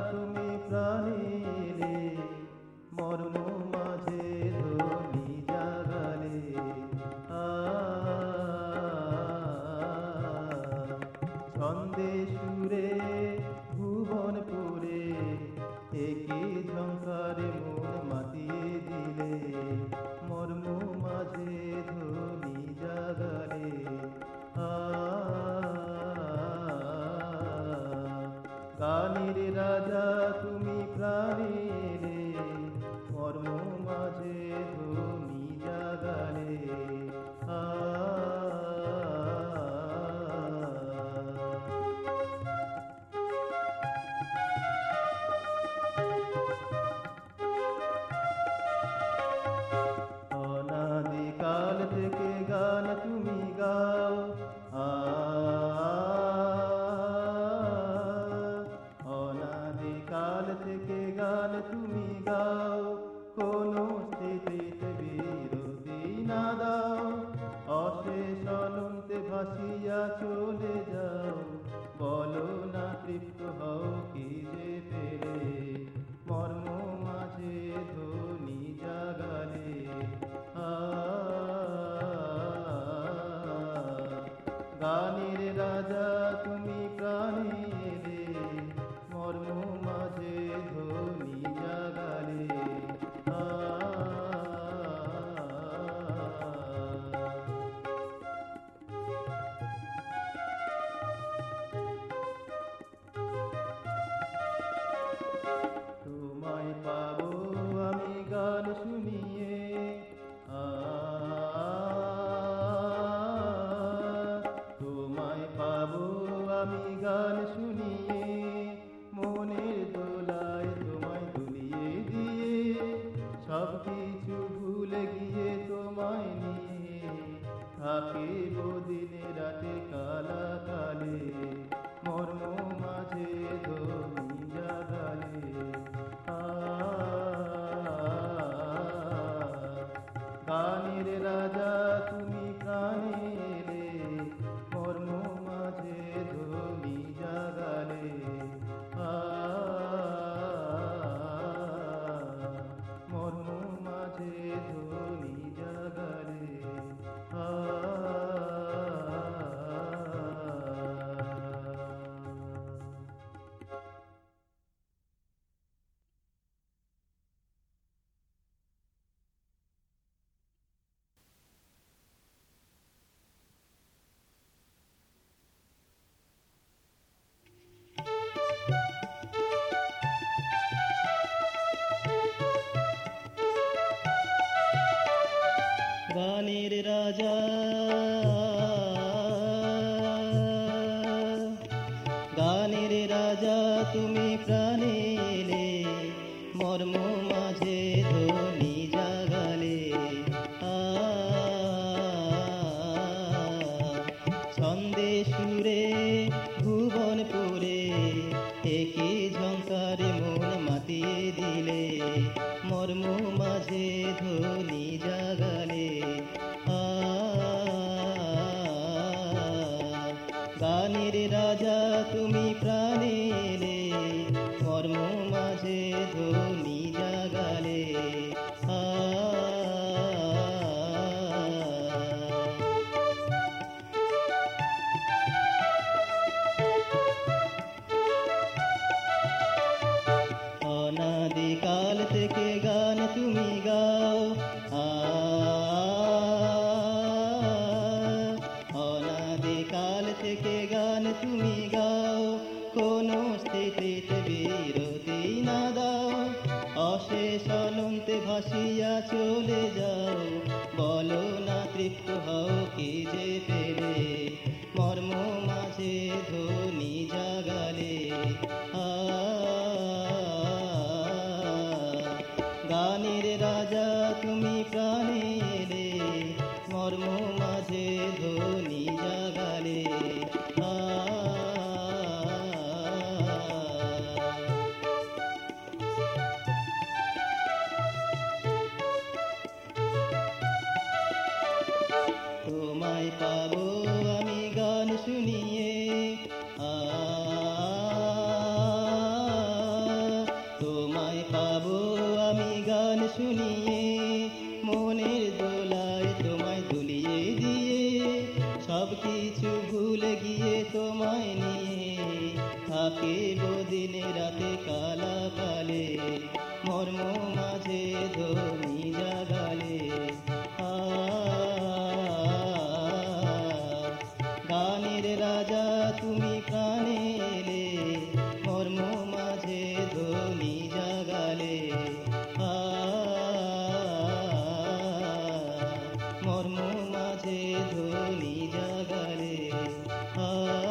তুমি প্রাণে এলে, মর্ম মাঝে ধ্বনি জাগালে। ছন্দে সুরে ভুবনপুরে একে ঝংকারে মন মাতিয়ে দিলে, মর্ম মাঝে ধ্বনি জাগালে। গানের রাজা তুমি প্রাণে এলে, মর্ম মাঝে ধ্বনি জাগালে। অনাদিকাল থেকে গান তুমি গাও, অনাদিকাল থেকে গান তুমি গাও, কোনো স্থিতিতে বিরতি না দাও। অশেষ অনন্তে ভাসিয়া চলে যাও, বলো না তৃপ্ত হও কি যে পেলে, মর্ম মাঝে ধ্বনি জাগালে। গানের রাজা তুমি প্রাণে এলে, মর্ম মাঝে ধ্বনি জাগালে। তোমায় পাবো আমি গান শুনিয়ে, তোমায় পাবো আমি গান শুনিয়ে, মনের দোলায় তোমায় দুলিয়ে দিয়ে, সব কিছু ভুলে গিয়ে তোমায় নিয়ে থাকিব দিনে রাতে কালা কালে, মর্ম মাঝে ধ্বনি জাগালে। গানের রাজা তুমি প্রাণে এলে, মর্ম মাঝে ধ্বনি জাগালে। মর্ম মাঝে ধ্বনি জাগালে। গানের রাজা, গানের রাজা তুমি প্রাণে এলে, মর্ম মাঝে ধ্বনি জাগালে। ছন্দে সুরে ভুবনপুরে একে ঝংকারে মন মাতিয়ে দিলে, মর্ম মাঝে ধ্বনি জাগালে। গানের রাজা তুমি প্রাণে এলে, মর্ম মাঝে ধ্বনি জাগালে। অনাদিকাল থেকে গান তুমি গাও, অনাদিকাল থেকে গান তুমি গাও, কোনো স্থিতিতে বিরতি না দাও। অশেষ অনন্তে ভাসিয়া চলে যাও, বলো না তৃপ্ত হও কি যে পেলে, মর্ম মাঝে ধ্বনি জাগালে। গানের রাজা তুমি প্রাণে এলে, মর্ম মাঝে ধ্বনি জাগালে। তোমায় পাবো আমি গান শুনিয়ে, কালে, মর্ম মাঝে ধ্বনি জাগালে। গানের রাজা তুমি প্রাণে এলে, মর্ম মাঝে ধ্বনি জাগালে। মর্ম মাঝে ধ্বনি জাগালে।